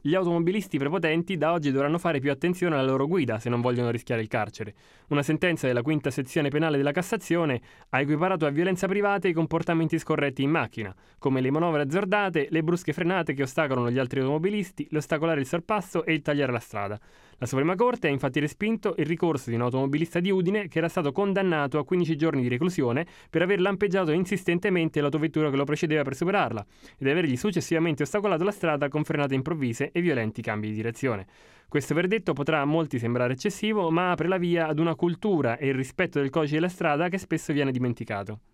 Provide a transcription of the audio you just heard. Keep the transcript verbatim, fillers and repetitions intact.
Gli automobilisti prepotenti da oggi dovranno fare più attenzione alla loro guida se non vogliono rischiare il carcere. Una sentenza della quinta sezione penale della Cassazione ha equiparato a violenza privata i comportamenti scorretti in macchina, come le manovre azzardate, le brusche frenate che ostacolano gli altri automobilisti, l'ostacolare il sorpasso e il tagliare la strada. La Suprema Corte ha infatti respinto il ricorso di un automobilista di Udine che era stato condannato a quindici giorni di reclusione per aver lampeggiato insistentemente l'autovettura che lo precedeva per superarla ed avergli successivamente ostacolato la strada con frenate improvvise e violenti cambi di direzione. Questo verdetto potrà a molti sembrare eccessivo, ma apre la via ad una cultura e il rispetto del codice della strada che spesso viene dimenticato.